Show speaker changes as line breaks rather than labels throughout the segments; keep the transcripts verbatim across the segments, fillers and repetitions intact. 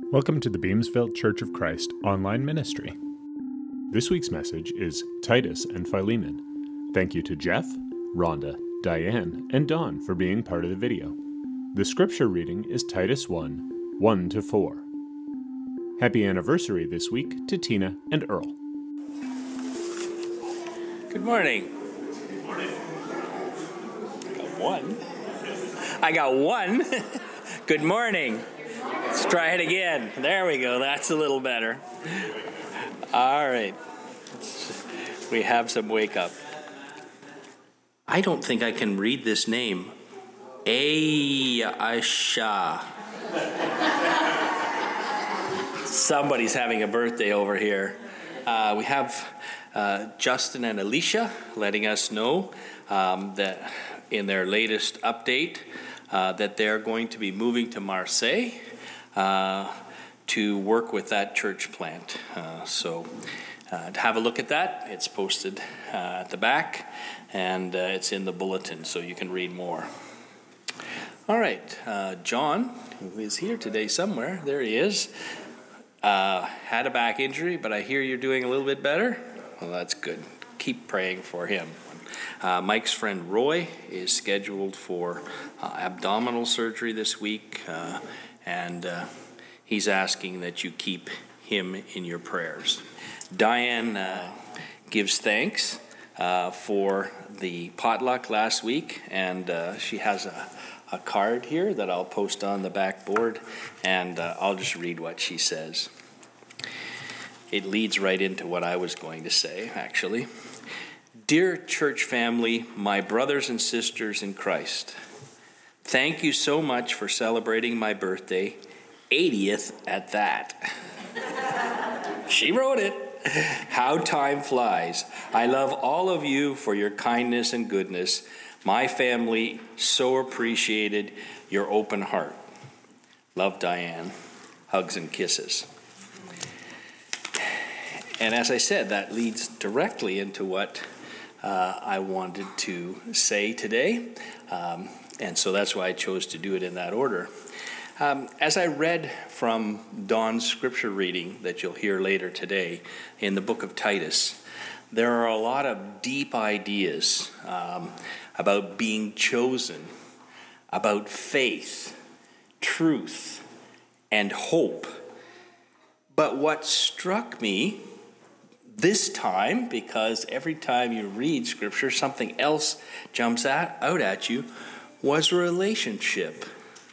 Welcome to the Beamsville Church of Christ online ministry. This week's message is Titus and Philemon. Thank you to Jeff, Rhonda, Diane, and Dawn for being part of the video. The scripture reading is Titus one, one to four. Happy anniversary this week to Tina and Earl.
Good morning.
Good morning.
I got one. I got one. Good morning. Let's try it again. There we go. That's a little better. All right. We have some wake up. I don't think I can read this name. Aisha. Somebody's having a birthday over here. Uh, we have uh, Justin and Alicia letting us know um, that in their latest update uh, that they're going to be moving to Marseille uh, to work with that church plant. Uh, so uh, to have a look at that, it's posted uh, at the back, and uh, it's in the bulletin, so you can read more. All right, uh, John, who is here today somewhere, there he is, uh, had a back injury, but I hear you're doing a little bit better. Well, that's good. Keep praying for him. Uh, Mike's friend Roy is scheduled for uh, abdominal surgery this week, uh, and uh, he's asking that you keep him in your prayers. Diane uh, gives thanks uh, for the potluck last week, and uh, she has a, a card here that I'll post on the back board, and uh, I'll just read what she says. It leads right into what I was going to say, actually. Dear church family, my brothers and sisters in Christ, thank you so much for celebrating my birthday, eightieth at that. She wrote it. How time flies. I love all of you for your kindness and goodness. My family so appreciated your open heart. Love, Diane. Hugs and kisses. And as I said, that leads directly into what uh, I wanted to say today. Um, and so that's why I chose to do it in that order. Um, as I read from Dawn's scripture reading that you'll hear later today in the book of Titus, there are a lot of deep ideas um, about being chosen, about faith, truth, and hope. But what struck me this time, because every time you read scripture, something else jumps at, out at you, was relationship.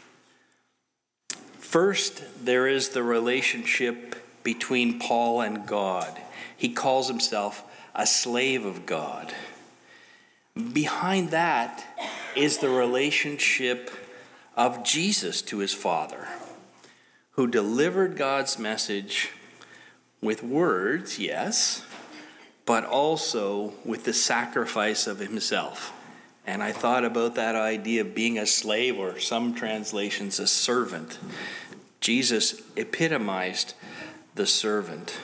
First, there is the relationship between Paul and God. He calls himself a slave of God. Behind that is the relationship of Jesus to his Father, who delivered God's message with words, yes, but also with the sacrifice of himself. And I thought about that idea of being a slave, or some translations, a servant. Jesus epitomized the servant.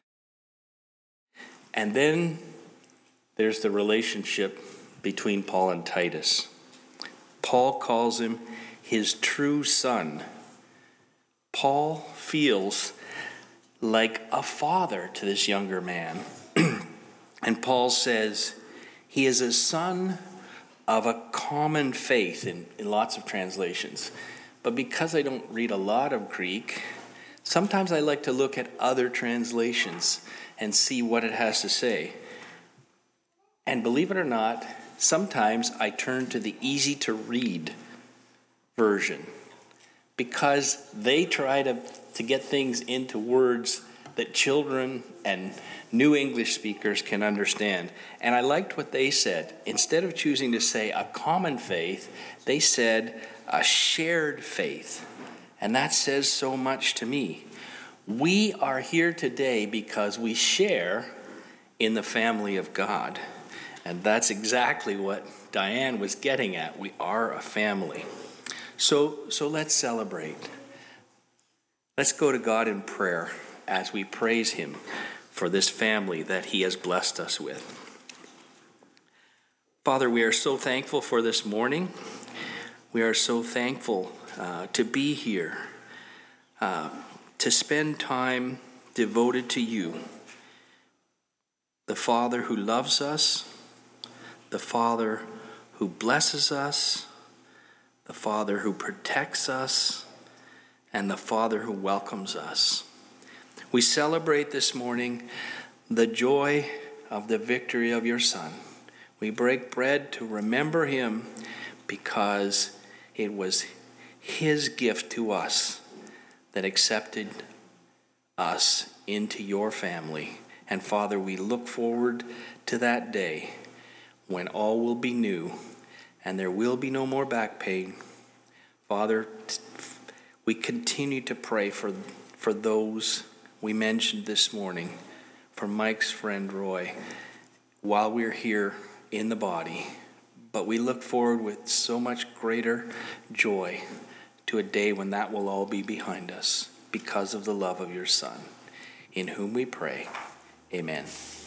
And then there's the relationship between Paul and Titus. Paul calls him his true son. Paul feels like a father to this younger man. And Paul says he is a son of a common faith in, in lots of translations. But because I don't read a lot of Greek, sometimes I like to look at other translations and see what it has to say. And believe it or not, sometimes I turn to the easy to read version, because they try to, to get things into words that children and new English speakers can understand. And I liked what they said. Instead of choosing to say a common faith, they said a shared faith. And that says so much to me. We are here today because we share in the family of God. And that's exactly what Diane was getting at. We are a family. So, so let's celebrate. Let's go to God in prayer as we praise him for this family that he has blessed us with. Father, we are so thankful for this morning. We are so thankful uh, to be here. Uh, to spend time devoted to you, the Father who loves us, the Father who blesses us, the Father who protects us, and the Father who welcomes us. We celebrate this morning the joy of the victory of your Son. We break bread to remember him because it was his gift to us that accepted us into your family. And Father, we look forward to that day when all will be new and there will be no more back pain. Father, we continue to pray for, for those we mentioned this morning, for Mike's friend Roy, while we're here in the body. But we look forward with so much greater joy to a day when that will all be behind us because of the love of your Son, in whom we pray. Amen.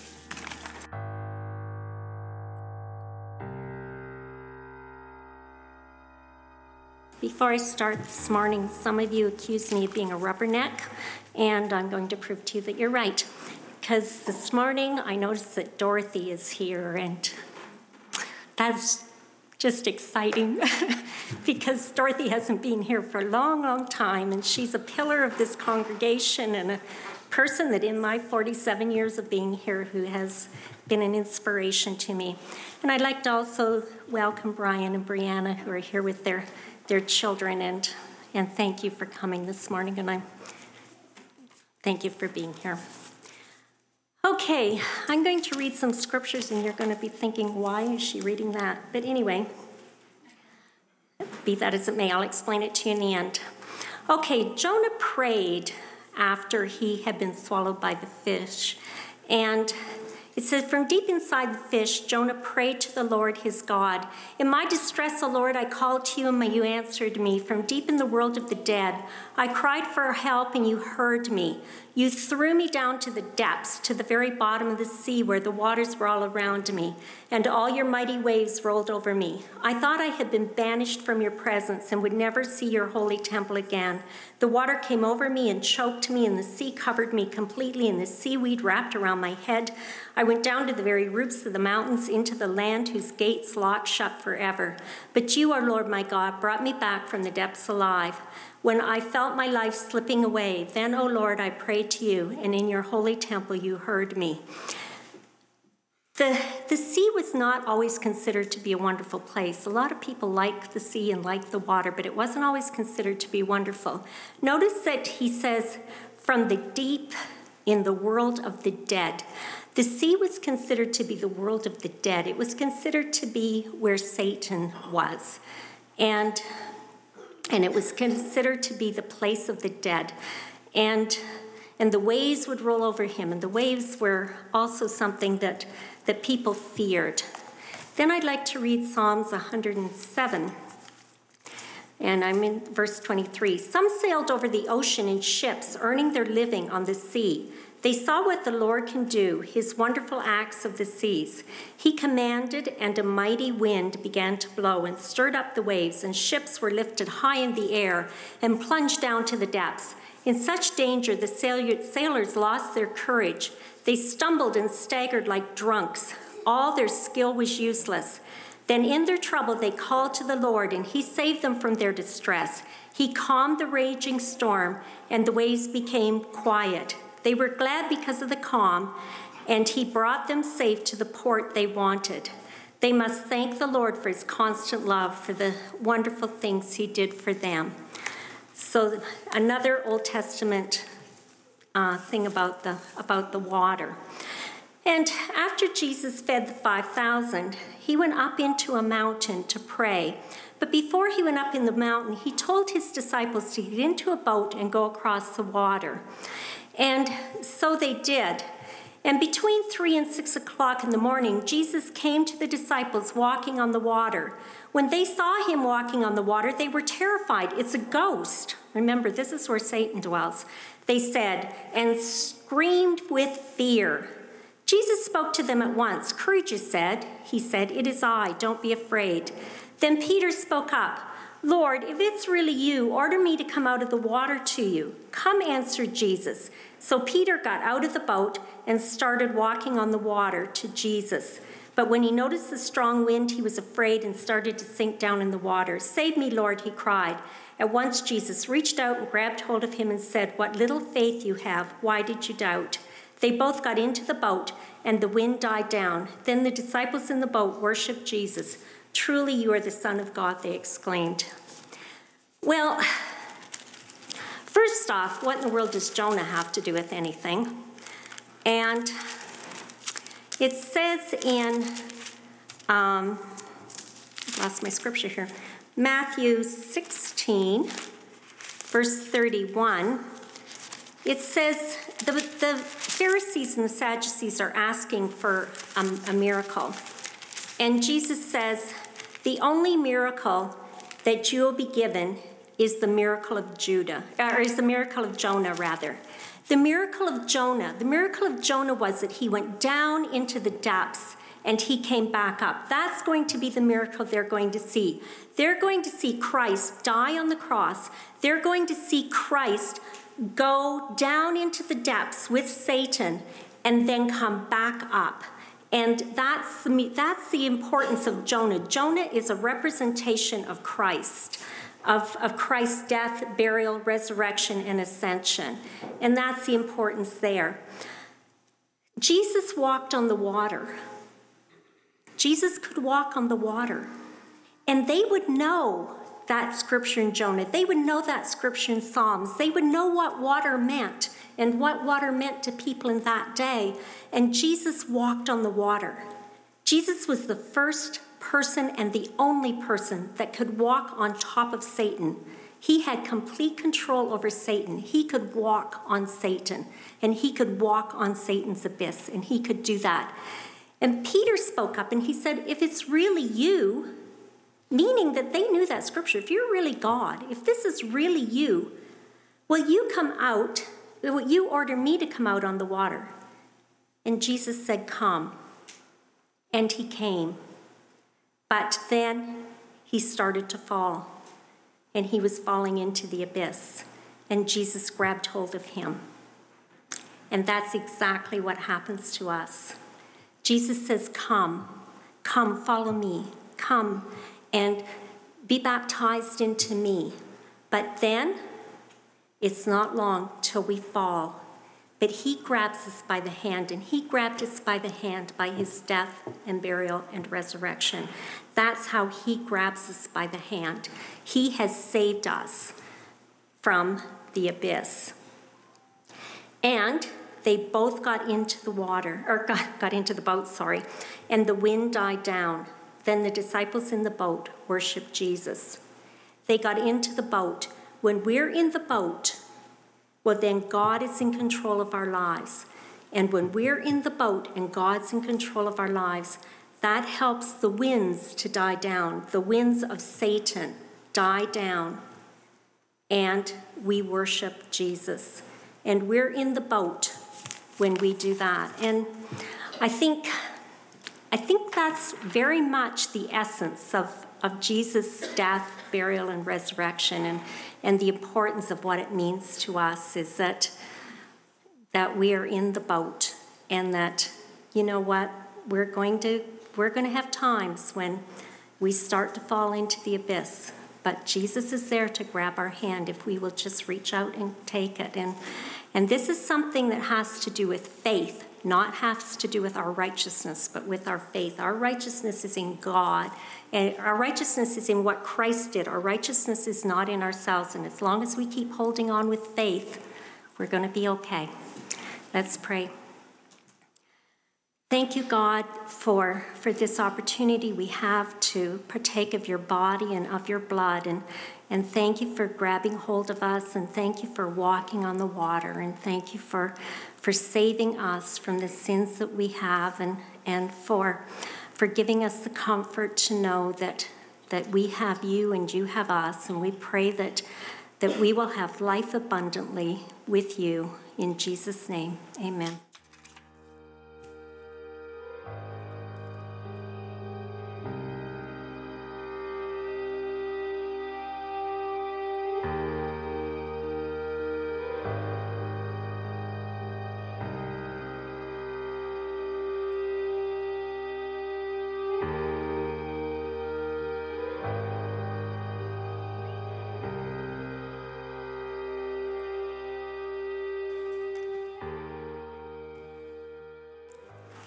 Before I start this morning, some of you accused me of being a rubberneck, and I'm going to prove to you that you're right. Because this morning I noticed that Dorothy is here, and that's just exciting because Dorothy hasn't been here for a long, long time, and she's a pillar of this congregation and a person that in my forty-seven years of being here who has been an inspiration to me. And I'd like to also welcome Brian and Brianna, who are here with their, their children, and, and thank you for coming this morning, and I thank you for being here. Okay, I'm going to read some scriptures, and you're going to be thinking, why is she reading that? But anyway, be that as it may, I'll explain it to you in the end. Okay, Jonah prayed after he had been swallowed by the fish. And it says, from deep inside the fish, Jonah prayed to the Lord his God. In my distress, O Lord, I called to you, and you answered me. From deep in the world of the dead, I cried for help, and you heard me. You threw me down to the depths, to the very bottom of the sea, where the waters were all around me, and all your mighty waves rolled over me. I thought I had been banished from your presence and would never see your holy temple again. The water came over me and choked me, and the sea covered me completely, and the seaweed wrapped around my head. I went down to the very roots of the mountains, into the land whose gates locked shut forever. But you, our Lord my God, brought me back from the depths alive. When I felt my life slipping away, then, O Lord, I prayed to you, and in your holy temple you heard me. The, the sea was not always considered to be a wonderful place. A lot of people like the sea and like the water, but it wasn't always considered to be wonderful. Notice that he says, from the deep in the world of the dead. The sea was considered to be the world of the dead. It was considered to be where Satan was. And And it was considered to be the place of the dead. And, and the waves would roll over him. And the waves were also something that, that people feared. Then I'd like to read Psalms one hundred seven. And I'm in verse twenty-three. Some sailed over the ocean in ships, earning their living on the sea. They saw what the Lord can do, his wonderful acts of the seas. He commanded, and a mighty wind began to blow and stirred up the waves, and ships were lifted high in the air and plunged down to the depths. In such danger, the sailors lost their courage. They stumbled and staggered like drunks. All their skill was useless. Then in their trouble, they called to the Lord, and he saved them from their distress. He calmed the raging storm, and the waves became quiet. They were glad because of the calm, and he brought them safe to the port they wanted. They must thank the Lord for his constant love, for the wonderful things he did for them. So another Old Testament uh, thing about the, about the water. And after Jesus fed the five thousand, he went up into a mountain to pray. But before he went up in the mountain, he told his disciples to get into a boat and go across the water. And so they did. And between three and six o'clock in the morning, Jesus came to the disciples walking on the water. When they saw him walking on the water, they were terrified. It's a ghost. Remember, this is where Satan dwells. They said, and screamed with fear. Jesus spoke to them at once. Courage, he said. He said, it is I. Don't be afraid. Then Peter spoke up. "Lord, if it's really you, order me to come out of the water to you." "Come," answered Jesus. So Peter got out of the boat and started walking on the water to Jesus. But when he noticed the strong wind, he was afraid and started to sink down in the water. "Save me, Lord," he cried. At once Jesus reached out and grabbed hold of him and said, "What little faith you have, why did you doubt?" They both got into the boat, and the wind died down. Then the disciples in the boat worshiped Jesus. "Truly you are the Son of God," they exclaimed. Well, first off, what in the world does Jonah have to do with anything? And it says in, um, I lost my scripture here, Matthew sixteen, verse thirty-one, it says the, the Pharisees and the Sadducees are asking for um, a miracle. And Jesus says, the only miracle that you will be given is the miracle of Judah, or is the miracle of Jonah, rather. The miracle of Jonah, the miracle of Jonah was that he went down into the depths and he came back up. That's going to be the miracle they're going to see. They're going to see Christ die on the cross. They're going to see Christ go down into the depths with Satan and then come back up. And that's the, that's the importance of Jonah. Jonah is a representation of Christ, of, of Christ's death, burial, resurrection, and ascension. And that's the importance there. Jesus walked on the water. Jesus could walk on the water. And they would know that scripture in Jonah. They would know that scripture in Psalms. They would know what water meant and what water meant to people in that day. And Jesus walked on the water. Jesus was the first person and the only person that could walk on top of Satan. He had complete control over Satan. He could walk on Satan, and he could walk on Satan's abyss, and he could do that. And Peter spoke up and he said, if it's really you, meaning that they knew that scripture, if you're really God, if this is really you, will you come out, will you order me to come out on the water? And Jesus said, come. And he came. But then he started to fall. And he was falling into the abyss. And Jesus grabbed hold of him. And that's exactly what happens to us. Jesus says, come. Come, follow me. Come and be baptized into me. But then it's not long till we fall. But he grabs us by the hand, and he grabbed us by the hand by his death and burial and resurrection. That's how he grabs us by the hand. He has saved us from the abyss. And they both got into the water, or got, got into the boat, sorry, and the wind died down. Then the disciples in the boat worshiped Jesus. They got into the boat. When we're in the boat, well, then God is in control of our lives. And when we're in the boat and God's in control of our lives, that helps the winds to die down. The winds of Satan die down. And we worship Jesus. And we're in the boat when we do that. And I think, I think that's very much the essence of, of Jesus' death, burial, and resurrection. And And the importance of what it means to us is that that we are in the boat, and that, you know what, we're going to we're going to have times when we start to fall into the abyss. But Jesus is there to grab our hand if we will just reach out and take it. And and this is something that has to do with faith, not has to do with our righteousness, but with our faith. Our righteousness is in God. And our righteousness is in what Christ did. Our righteousness is not in ourselves. And as long as we keep holding on with faith, we're going to be okay. Let's pray. Thank you, God, for, for this opportunity we have to partake of your body and of your blood. And, and thank you for grabbing hold of us. And thank you for walking on the water. And thank you for, for saving us from the sins that we have. And, and for... for giving us the comfort to know that that we have you and you have us, and we pray that that we will have life abundantly with you. In Jesus' name, amen.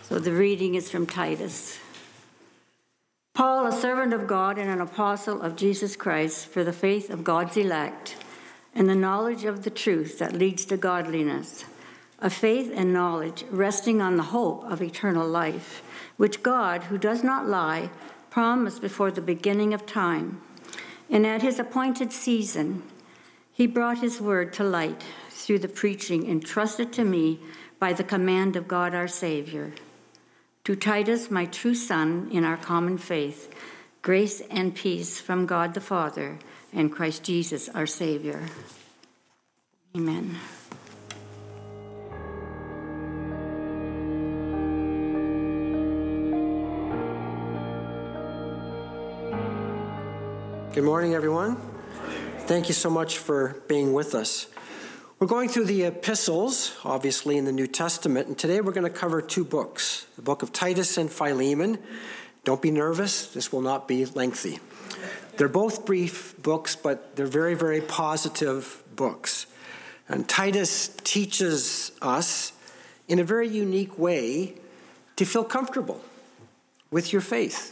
So the reading is from Titus. Paul, a servant of God and an apostle of Jesus Christ, for the faith of God's elect and the knowledge of the truth that leads to godliness, a faith and knowledge resting on the hope of eternal life, which God, who does not lie, promised before the beginning of time. And at his appointed season, he brought his word to light through the preaching entrusted to me by the command of God our Savior. To Titus, my true son in our common faith, grace and peace from God the Father and Christ Jesus our Savior. Amen.
Good morning, everyone. Thank you so much for being with us. We're going through the epistles, obviously, in the New Testament, and today we're going to cover two books, the book of Titus and Philemon. Don't be nervous. This will not be lengthy. They're both brief books, but they're very, very positive books. And Titus teaches us in a very unique way to feel comfortable with your faith,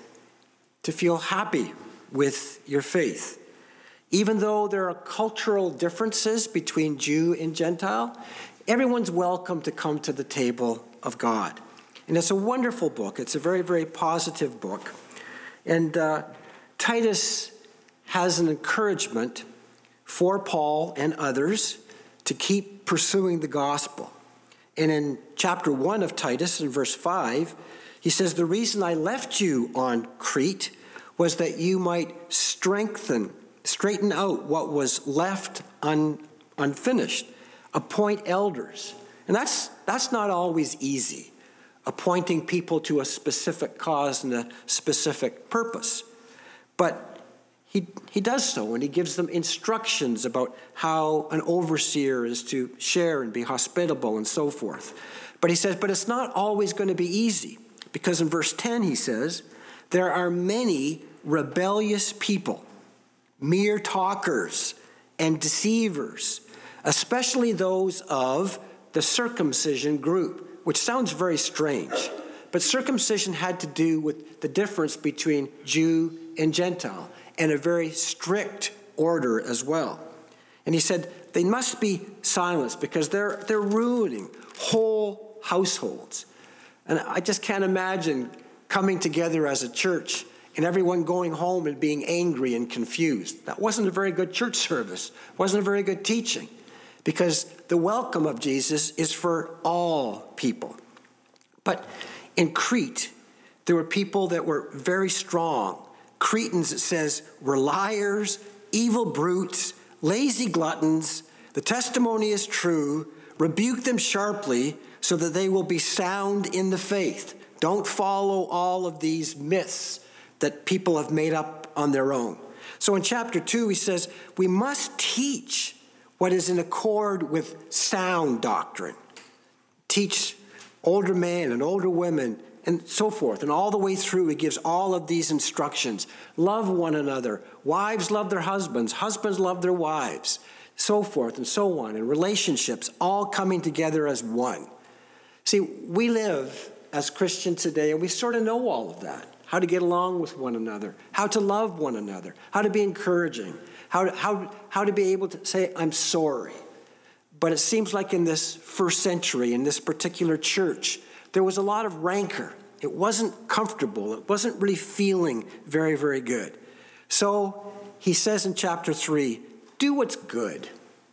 to feel happy with your faith. Even though there are cultural differences between Jew and Gentile, everyone's welcome to come to the table of God. And it's a wonderful book. It's a very, very positive book. And uh, Titus has an encouragement for Paul and others to keep pursuing the gospel. And in chapter one of Titus, in verse five, he says, "The reason I left you on Crete was that you might strengthen Straighten out what was left un, unfinished. Appoint elders." And that's that's not always easy, appointing people to a specific cause and a specific purpose. But he he does so, and he gives them instructions about how an overseer is to share and be hospitable and so forth. But he says, but it's not always going to be easy, because in verse ten he says, "There are many rebellious people, mere talkers and deceivers, especially those of the circumcision group," which sounds very strange. But circumcision had to do with the difference between Jew and Gentile, and a very strict order as well. And he said they must be silenced because they're they're ruining whole households. And I just can't imagine coming together as a church and everyone going home and being angry and confused. That wasn't a very good church service. It wasn't a very good teaching, because the welcome of Jesus is for all people. But in Crete, there were people that were very strong. Cretans, it says, were liars, evil brutes, lazy gluttons. The testimony is true. Rebuke them sharply so that they will be sound in the faith. Don't follow all of these myths that people have made up on their own. So in chapter two, he says, we must teach what is in accord with sound doctrine. Teach older men and older women and so forth. And all the way through, he gives all of these instructions. Love one another. Wives love their husbands. Husbands love their wives. So forth and so on. And relationships all coming together as one. See, we live as Christians today, and we sort of know all of that. How to get along with one another, how to love one another, how to be encouraging, how to, how, how to be able to say, I'm sorry. But it seems like in this first century, in this particular church, there was a lot of rancor. It wasn't comfortable. It wasn't really feeling very, very good. So he says in chapter three, do what's good.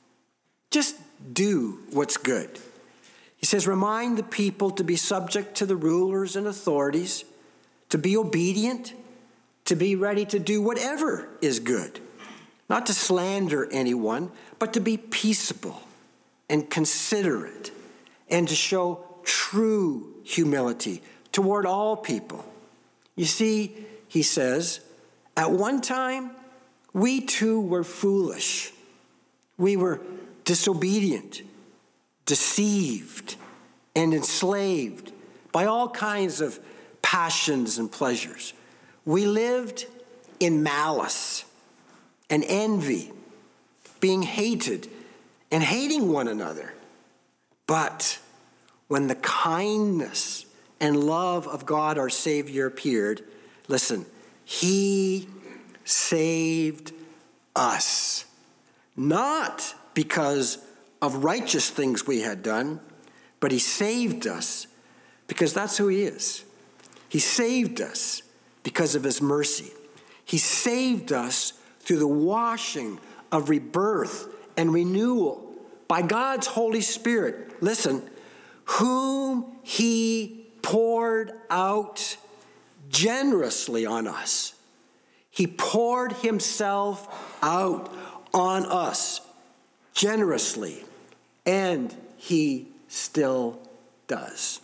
Just do what's good. He says, remind the people to be subject to the rulers and authorities, to be obedient, to be ready to do whatever is good, not to slander anyone, but to be peaceable and considerate, and to show true humility toward all people. You see, he says, at one time, we too were foolish. We were disobedient, deceived, and enslaved by all kinds of passions and pleasures. We lived in malice and envy, being hated and hating one another. But when the kindness and love of God our Savior appeared, listen, he saved us. Not because of righteous things we had done, but he saved us because that's who he is. He saved us because of his mercy. He saved us through the washing of rebirth and renewal by God's Holy Spirit. Listen, whom he poured out generously on us. He poured himself out on us generously, and he still does.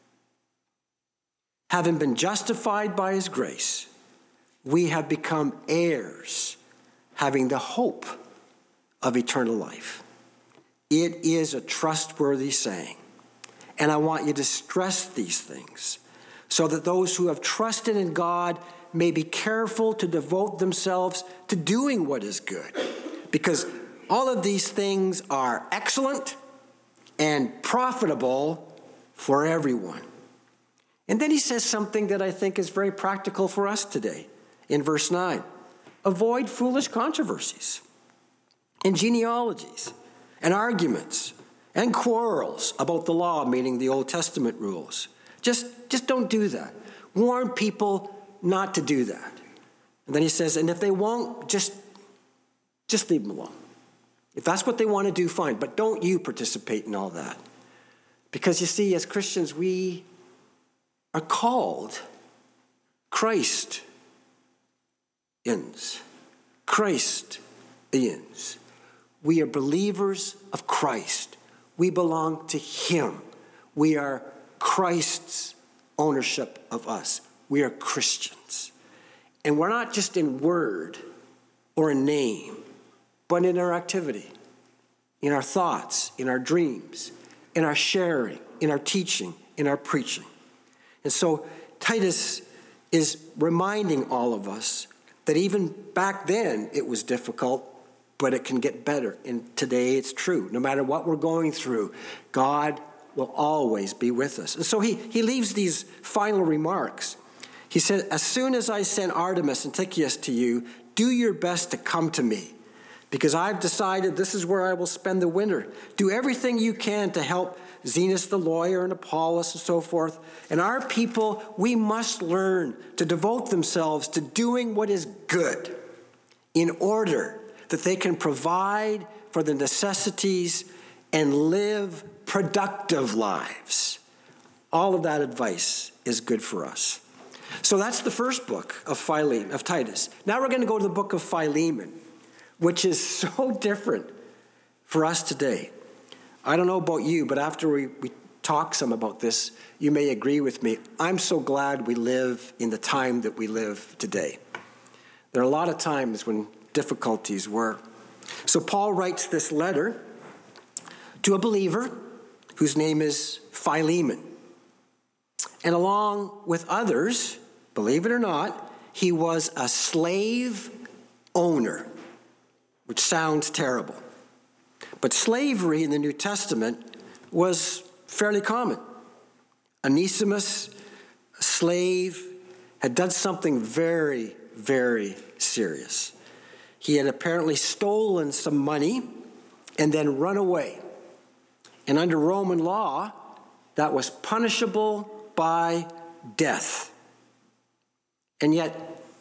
Having been justified by his grace, we have become heirs, having the hope of eternal life. It is a trustworthy saying, and I want you to stress these things so that those who have trusted in God may be careful to devote themselves to doing what is good, because all of these things are excellent and profitable for everyone. And then he says something that I think is very practical for us today in verse nine. Avoid foolish controversies and genealogies and arguments and quarrels about the law, meaning the Old Testament rules. Just, just don't do that. Warn people not to do that. And then he says, and if they won't, just, just leave them alone. If that's what they want to do, fine. But don't you participate in all that. Because you see, as Christians, we are called Christians. Christians. We are believers of Christ. We belong to him. We are Christ's ownership of us. We are Christians. And we're not just in word or in name, but in our activity, in our thoughts, in our dreams, in our sharing, in our teaching, in our preaching. And so Titus is reminding all of us that even back then it was difficult, but it can get better. And today it's true. No matter what we're going through, God will always be with us. And so he, he leaves these final remarks. He said, as soon as I send Artemas and Tychicus to you, do your best to come to me, because I've decided this is where I will spend the winter. Do everything you can to help Zenas the lawyer and Apollos and so forth. And our people, we must learn to devote themselves to doing what is good in order that they can provide for the necessities and live productive lives. All of that advice is good for us. So that's the first book of Philemon, of Titus. Now we're going to go to the book of Philemon, which is so different for us today. I don't know about you, but after we, we talk some about this, you may agree with me. I'm so glad we live in the time that we live today. There are a lot of times when difficulties were. So Paul writes this letter to a believer whose name is Philemon. And along with others, believe it or not, he was a slave owner, which sounds terrible. But slavery in the New Testament was fairly common. Onesimus, a slave, had done something very, very serious. He had apparently stolen some money and then run away. And under Roman law, that was punishable by death. And yet,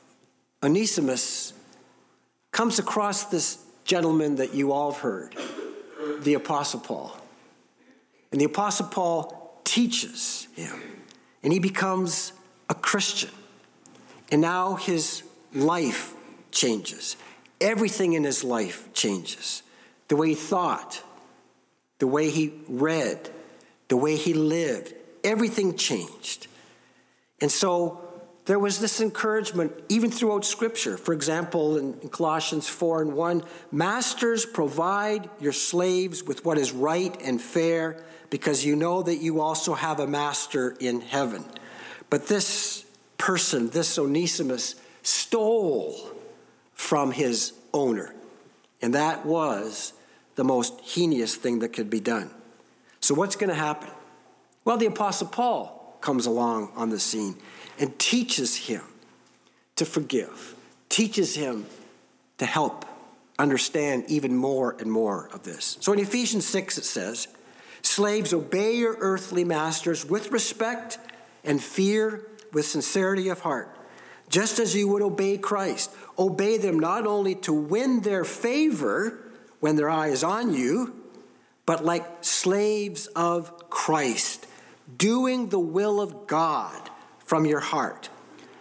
Onesimus comes across this gentleman that you all have heard, the Apostle Paul. And the Apostle Paul teaches him, and he becomes a Christian. And now his life changes. Everything in his life changes. The way he thought, the way he read, the way he lived, everything changed. And so there was this encouragement even throughout Scripture. For example, in Colossians four and one, masters, provide your slaves with what is right and fair, because you know that you also have a master in heaven. But this person, this Onesimus, stole from his owner. And that was the most heinous thing that could be done. So what's going to happen? Well, the Apostle Paul comes along on the scene and teaches him to forgive, teaches him to help understand even more and more of this. So in Ephesians six it says, slaves, obey your earthly masters with respect and fear, with sincerity of heart, just as you would obey Christ. Obey them not only to win their favor when their eye is on you, but like slaves of Christ, doing the will of God from your heart.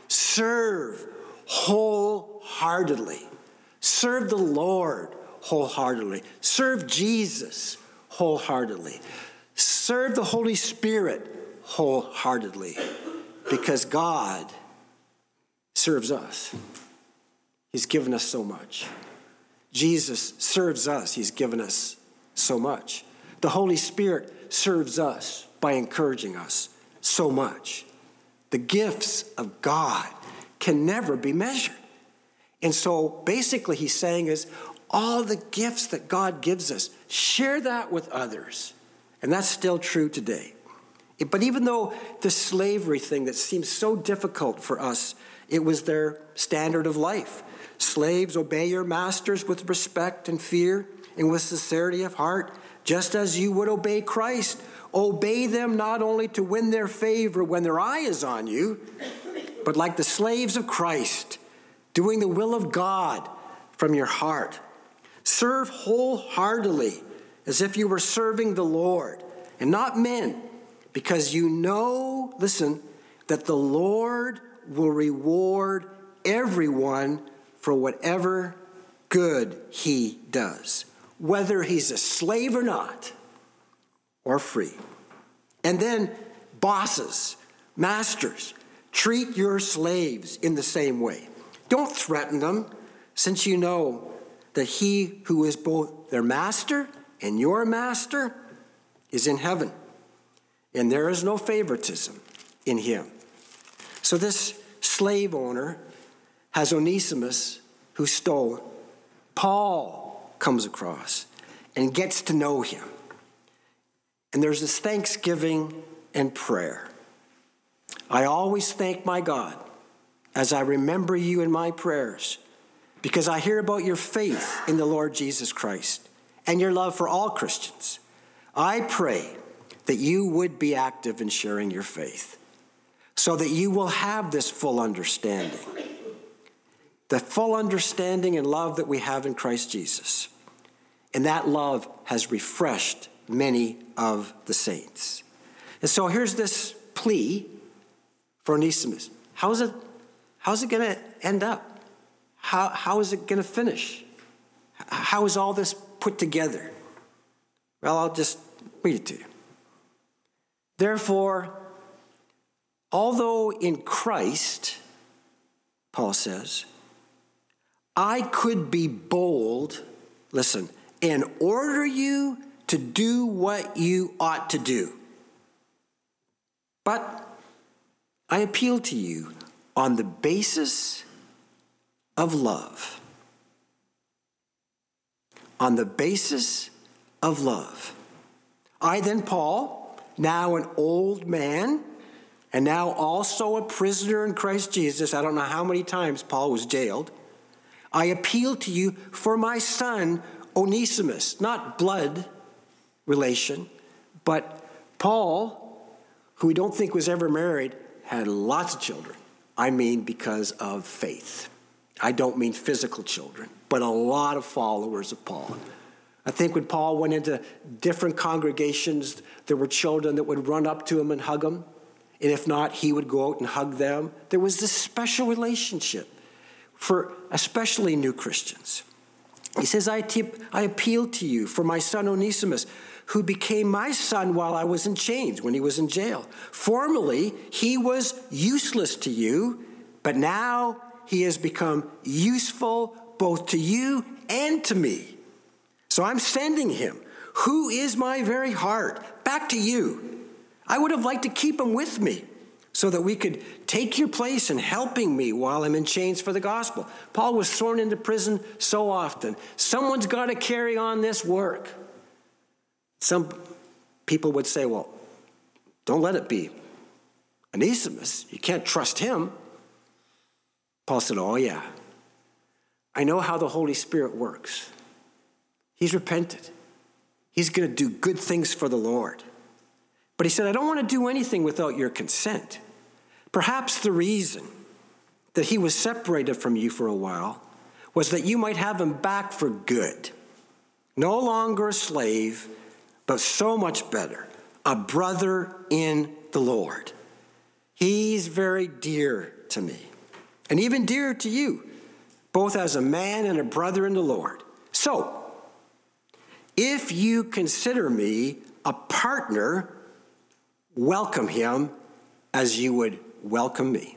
Serve wholeheartedly. Serve the Lord wholeheartedly. Serve Jesus wholeheartedly. Serve the Holy Spirit wholeheartedly, because God serves us. He's given us so much. Jesus serves us. He's given us so much. The Holy Spirit serves us by encouraging us so much. The gifts of God can never be measured. And so basically he's saying is, all the gifts that God gives us, share that with others. And that's still true today. But even though the slavery thing that seems so difficult for us, it was their standard of life. Slaves, obey your masters with respect and fear and with sincerity of heart, just as you would obey Christ. Obey them not only to win their favor when their eye is on you, but like the slaves of Christ, doing the will of God from your heart. Serve wholeheartedly as if you were serving the Lord and not men, because you know, listen, that the Lord will reward everyone for whatever good he does, whether he's a slave or not, or free. And then bosses, masters, treat your slaves in the same way. Don't threaten them, since you know that he who is both their master and your master is in heaven, and there is no favoritism in him. So this slave owner has Onesimus who stole. Paul comes across and gets to know him. And there's this thanksgiving and prayer. I always thank my God as I remember you in my prayers, because I hear about your faith in the Lord Jesus Christ and your love for all Christians. I pray that you would be active in sharing your faith, so that you will have this full understanding, the full understanding and love that we have in Christ Jesus. And that love has refreshed many of the saints. And so here's this plea for Onesimus. How's it, how's it going to end up? How, how is it going to finish? How is all this put together? Well, I'll just read it to you. Therefore, although in Christ, Paul says, I could be bold, listen, and order you to do what you ought to do. But I appeal to you on the basis of love. On the basis of love. I then, Paul, now an old man, and now also a prisoner in Christ Jesus. I don't know how many times Paul was jailed. I appeal to you for my son, Onesimus, not blood relation, but Paul, who we don't think was ever married, had lots of children. I mean because of faith. I don't mean physical children, but a lot of followers of Paul. I think when Paul went into different congregations, there were children that would run up to him and hug him. And if not, he would go out and hug them. There was this special relationship for especially new Christians. He says, I, te- I appeal to you for my son Onesimus, who became my son while I was in chains, when he was in jail. Formerly, he was useless to you, but now he has become useful both to you and to me. So I'm sending him, who is my very heart, back to you. I would have liked to keep him with me so that we could take your place in helping me while I'm in chains for the gospel. Paul was thrown into prison so often. Someone's got to carry on this work. Some people would say, well, don't let it be Onesimus, you can't trust him. Paul said, oh yeah, I know how the Holy Spirit works. He's repented. He's going to do good things for the Lord. But he said, I don't want to do anything without your consent. Perhaps the reason that he was separated from you for a while was that you might have him back for good. No longer a slave, but so much better, a brother in the Lord. He's very dear to me, and even dearer to you, both as a man and a brother in the Lord. So, if you consider me a partner, welcome him as you would welcome me.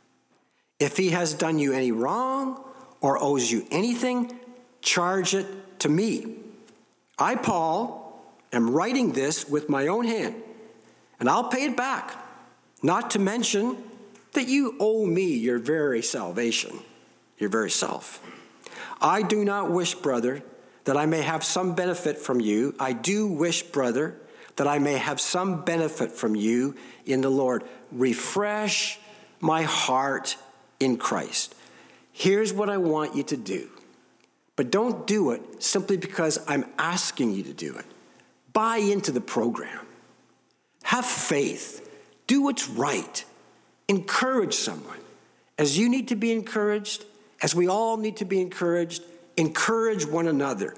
If he has done you any wrong or owes you anything, charge it to me. I, Paul, am writing this with my own hand, and I'll pay it back, not to mention that you owe me your very salvation, your very self. I do not wish, brother, that I may have some benefit from you. I do wish, brother, that I may have some benefit from you in the Lord. Refresh my heart in Christ. Here's what I want you to do. But don't do it simply because I'm asking you to do it. Buy into the program. Have faith. Do what's right. Encourage someone. As you need to be encouraged, as we all need to be encouraged, encourage one another.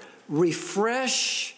Refresh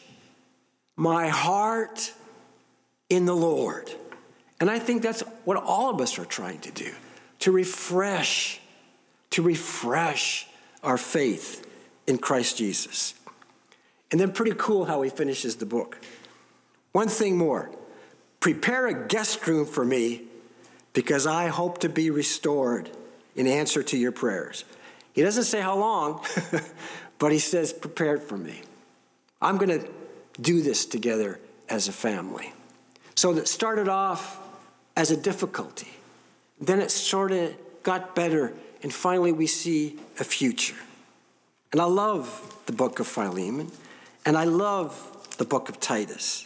my heart in the Lord. And I think that's what all of us are trying to do, to refresh, to refresh our faith in Christ Jesus. And then pretty cool how he finishes the book. One thing more, prepare a guest room for me because I hope to be restored in answer to your prayers. He doesn't say how long, but he says, prepare for me. I'm going to do this together as a family. So that started off as a difficulty. Then it sort of got better, and finally we see a future. And I love the book of Philemon, and I love the book of Titus.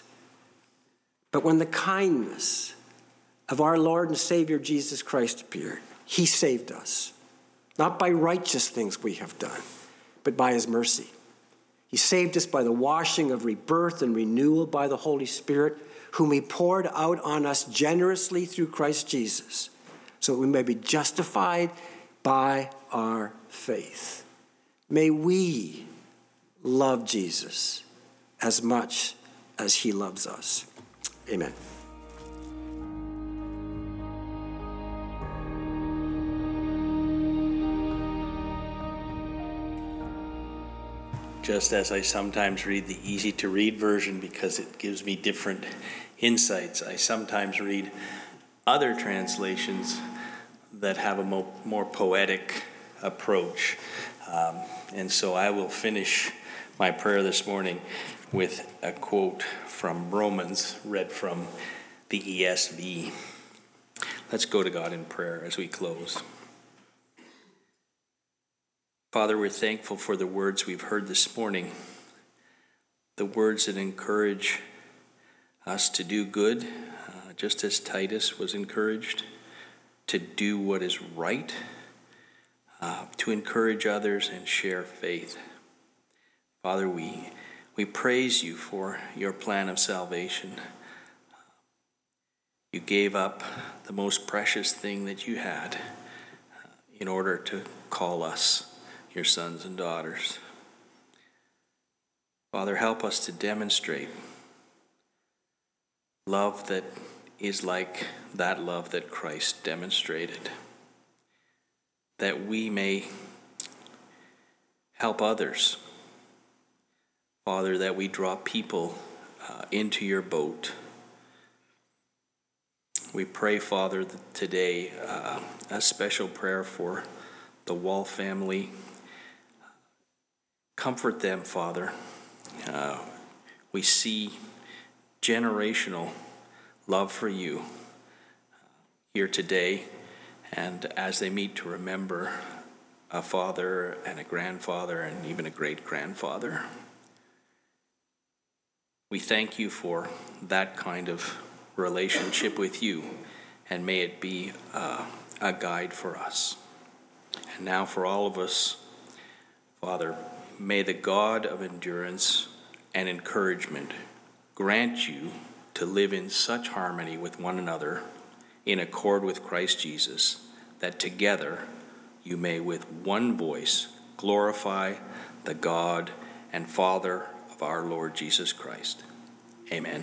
But when the kindness of our Lord and Savior Jesus Christ appeared, he saved us. Not by righteous things we have done, but by his mercy. He saved us by the washing of rebirth and renewal by the Holy Spirit, whom he poured out on us generously through Christ Jesus, so that we may be justified by our faith. May we love Jesus as much as he loves us. Amen.
Just as I sometimes read the easy-to-read version because it gives me different insights, I sometimes read other translations that have a mo- more poetic approach. Um, and so I will finish my prayer this morning with a quote from Romans, read from the E S V. Let's go to God in prayer as we close. Father, we're thankful for the words we've heard this morning, the words that encourage us to do good, uh, just as Titus was encouraged, to do what is right, uh, to encourage others and share faith. Father, we, we praise you for your plan of salvation. You gave up the most precious thing that you had uh, in order to call us your sons and daughters. Father, help us to demonstrate love that is like that love that Christ demonstrated, that we may help others. Father, that we draw people uh, into your boat. We pray, Father, that today uh, a special prayer for the Wall family. Comfort them, Father. Uh, we see generational love for you here today, and as they meet to remember a father and a grandfather and even a great-grandfather. We thank you for that kind of relationship with you, and may it be uh, a guide for us. And now for all of us, Father, may the God of endurance and encouragement grant you to live in such harmony with one another, in accord with Christ Jesus, that together you may with one voice glorify the God and Father of our Lord Jesus Christ. Amen.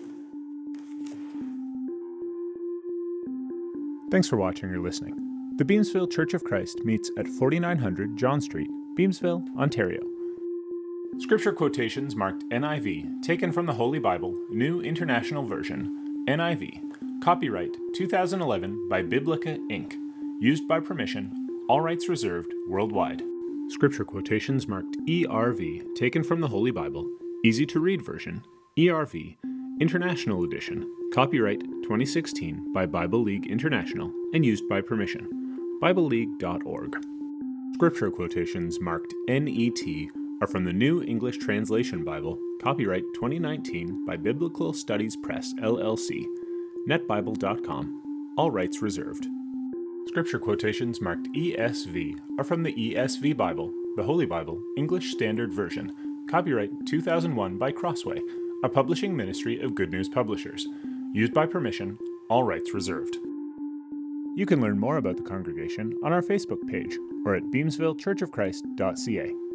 Thanks for watching or listening. The Beamsville Church of Christ meets at forty-nine hundred John Street, Beamsville, Ontario. Scripture quotations marked N I V, taken from the Holy Bible, New International Version, N I V, copyright two thousand eleven by Biblica, Incorporated, used by permission, all rights reserved, worldwide. Scripture quotations marked E R V, taken from the Holy Bible, Easy to Read Version, E R V, International Edition, copyright twenty sixteen by Bible League International and used by permission, bible league dot org. Scripture quotations marked N E T are from the New English Translation Bible, copyright twenty nineteen by Biblical Studies Press, L L C, net bible dot com, all rights reserved. Scripture quotations marked E S V are from the E S V Bible, the Holy Bible, English Standard Version, copyright two thousand one by Crossway, a publishing ministry of Good News Publishers, used by permission, all rights reserved. You can learn more about the congregation on our Facebook page or at beamsville church of christ dot c a.